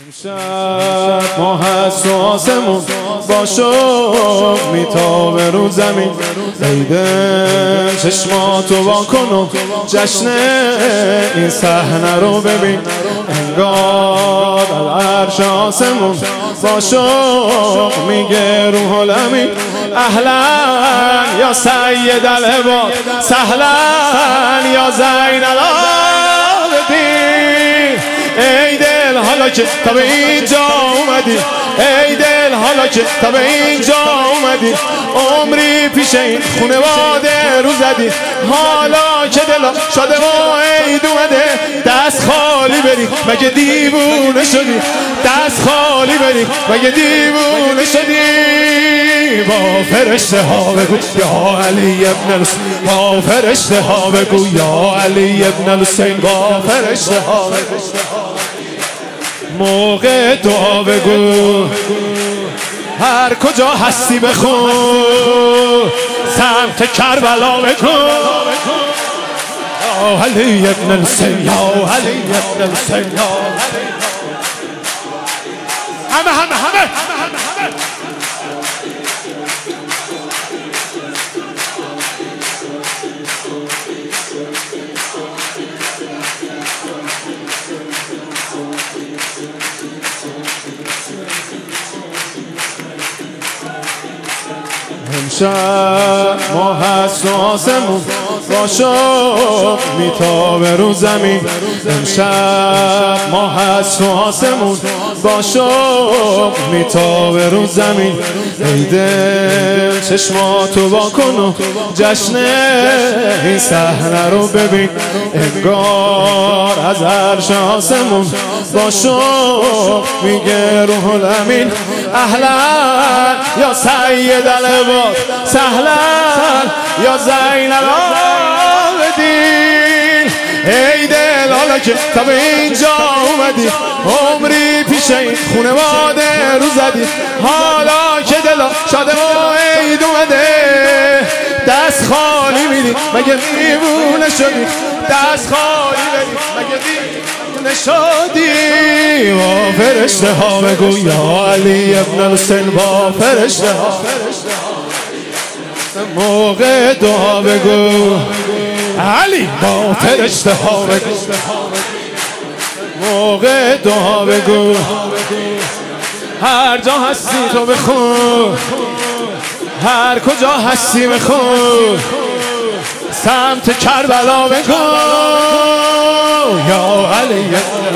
امشب ما هست و آسمون با شوق میتابه رو زمین. عیده چشماتو وا کن و جشن این صحنه رو ببین. انگار از عرش آسمون با شوق میگه روح الامین. اهلا یا سید العباد، سهلا یا زین العابدین. ای دل حالا که تا به اینجا اومدی، ای دل حالا که تا به اینجا اومدی، عمری پیش این خونواده رو زدی. حالا که دلا شاده و عید اومده، دست خالی بری مگه دیوونه شدی؟ دست خالی بری مگه دیوونه شدی؟ با فرشته ها بگو یا علی ابن الحسین، با فرشته ها بگو یا علی ابن الحسین، با فرشته ها بگو موقع دعا بگو. هر کجا هستی بخون، سمت کربلا بکن. یا علی ابن الحسین، یا علی ابن الحسین، همه امشب ما هست و آسمون با شوق میتابه رو زمین. امشب ما هست و آسمون با شوق میتابه رو زمین. ای دل چشماتو وا کن و جشن این صحنه رو ببین. انگار از عرش آسمون با شوق میگه روح الامین. اهلا یا سید العباد، سهلا یا زین العابدین. ای دل حالا که تا به اینجا اومدی، عمری پیش این خونواده رو زدی. حالا که دلا شاده و عید اومده، دست خالی میری مگه دیوونه شدی؟ دست خالی بری مگه دیوونه شدی؟ با فرشته ها بگو یا علی ابن الحسین، با فرشته ها موقع دعا بگو. علی با فرشته ها بگو، موقع دعا بگو. هر جا هستی تو بخون، هر کجا هستی بخون، سمت کربلا بگو. یا علی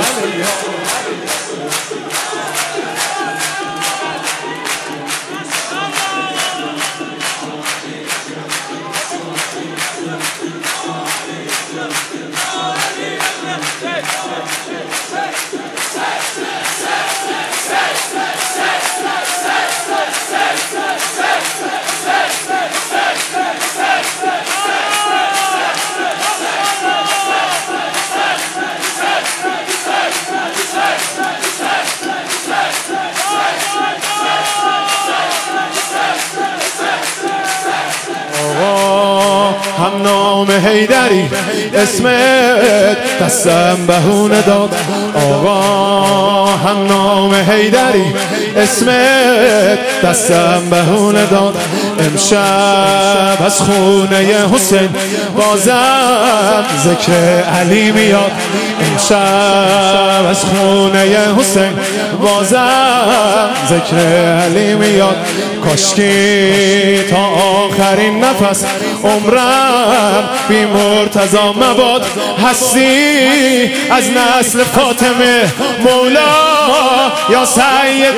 هم نام حیدری اسمت دستم بهونه داد. آقا هم نام حیدری اسمت دستم بهونه داد. امشب از خونه حسین بازم ذکر علی میاد. امشب از خونه حسین بازم ذکر علی میاد. کاشکی تا آخرین نفس عمرم بی مرتضی مباد. هستی از نسل فاطمه مولا یا سید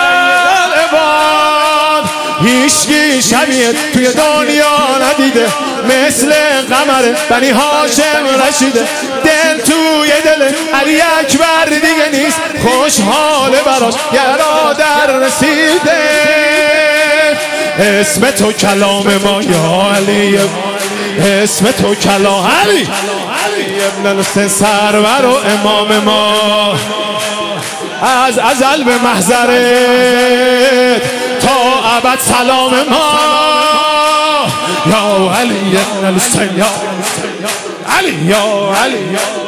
العباد. هیچکی شبیه توی دنیا ندیده مثل قمر بنی هاشم رشیده. دل توی دل علی اکبر دیگه نیست، خوشحاله براش برادر رسیده. اسم تو کلام ما یا علی، اسم تو کلام علی ابن الحسین، سرور و امام ما. از ازل به محضرت تا ابد سلام ما. یا علی ابن الحسین، یا علی، یا علی، یا